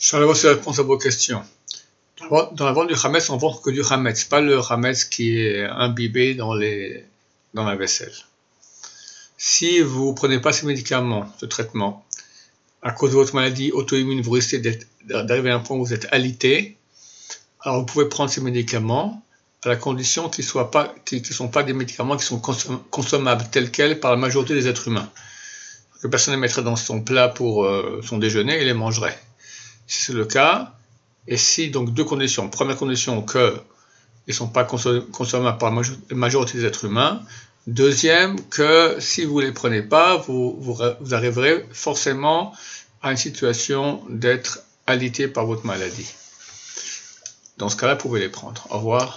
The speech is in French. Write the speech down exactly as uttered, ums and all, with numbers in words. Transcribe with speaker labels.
Speaker 1: Charles, voici la réponse à vos questions. Dans la vente du Hametz, on vend que du Hametz, pas le Hametz qui est imbibé dans, les, dans la vaisselle. Si vous ne prenez pas ces médicaments de traitement, à cause de votre maladie auto-immune, vous risquez d'arriver à un point où vous êtes alité, alors vous pouvez prendre ces médicaments à la condition qu'ils ne pas, qu'ils ne sont pas des médicaments qui sont consommables tels quels par la majorité des êtres humains. Que personne les mettrait dans son plat pour euh, son déjeuner et les mangerait. Si c'est le cas, et si donc deux conditions. Première condition, qu'ils ne sont pas consommables par la majorité des êtres humains. Deuxième, que si vous ne les prenez pas, vous, vous, vous arriverez forcément à une situation d'être alité par votre maladie. Dans ce cas-là, vous pouvez les prendre. Au revoir.